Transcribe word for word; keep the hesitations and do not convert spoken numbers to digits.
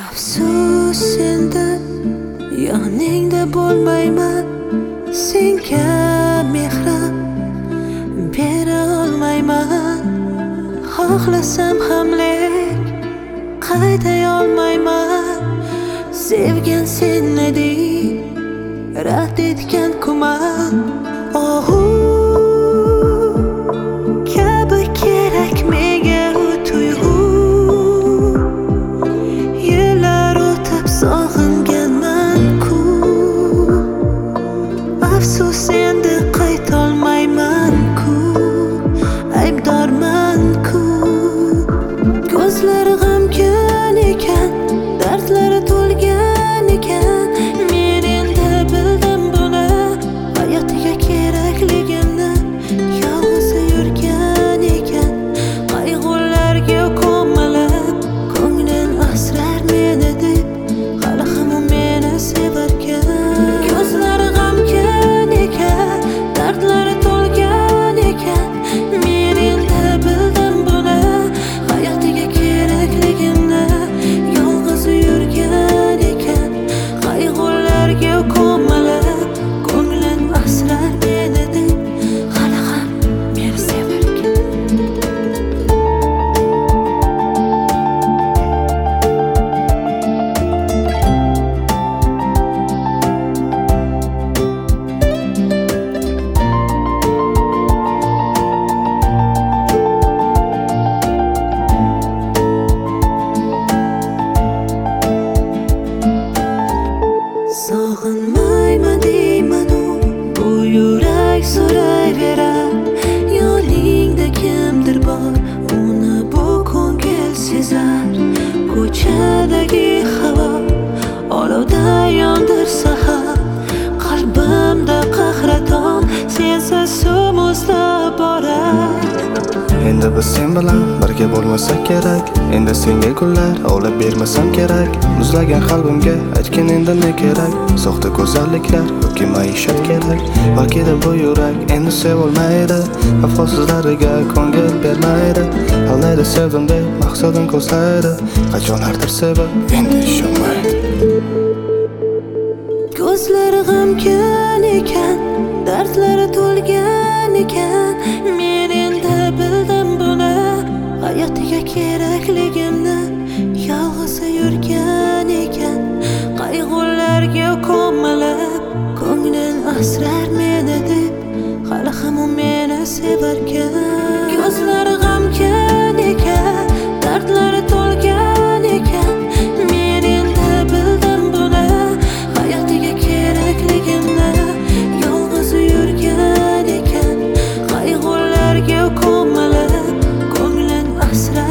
Afsus endi yoningda bo'lmayman, senga mehrim bera olmayman. Xohlasam ham lek qaytay olmayman. Sevgan sen eding, rad etgan kuman. Ohu kabi kerak menga u tuyg'u. Yillar o'tib sog'inganman-ku. Afsus endi qaytolmayman-ku. Aybdorman-ku. Ko'zlari g'amgin ekan, dardlari to'lgan ekan. Men endi bildim buni, hayotiga kerakligimni. Yolg'iz yurgan ekan, qayg'ularga ko'milib, ko'nglim asrar meni deb, hali ham u meni sevarkan. Ko'zlari g'amgin ekan, dardlari to'lgan ekan. Men endi bildim buni, hayotiga kerakligimni. Yolg'iz yurgan ekan, qayg'ularga ko'milib, ko'nglim asrar meni deb, hali ham meni sevarkan. Sog'inmayman deyman-u, bu yurak so'rayverar. Yoningda kimdir bor, uni bu ko'ngil sezar. Ko'chadagi havo olovda yondirsa ham, qalbimda qahraton sensiz suv muzlab borar. Endi biz sen bilan birga bo'lmasak kerak. Endi senga gullar olib bermasam kerak. Muzlagan qalbimga aytgin endi ne kerak. Soxta go'zalliklar yoki maishat kerak. Balki-da bu yurak endi sevolmaydi, vafosizlariga ko'ngil bermaydi. Aldaydi sevdim deb maqsadim ko'zlaydi, qachonlardir sevib endi ishonmaydi. Ko'zlari g'amgin ekan, dardlari to'lgan ekan. Men endi bildim buni, hayotiga kerakligimni. Yolg'iz yurgan ekan, qayg'ularga ko'milib, ko'nglim asrar meni deb, hali ham u meni sevarkan. Ko'zlari g'amgin ekan, dardlari to'lgan ekan. Men endi bildim buni, hayotiga kerakligimni. Yolg'iz yurgan ekan, qayg'ularga ko'milib, ko'nglim asrar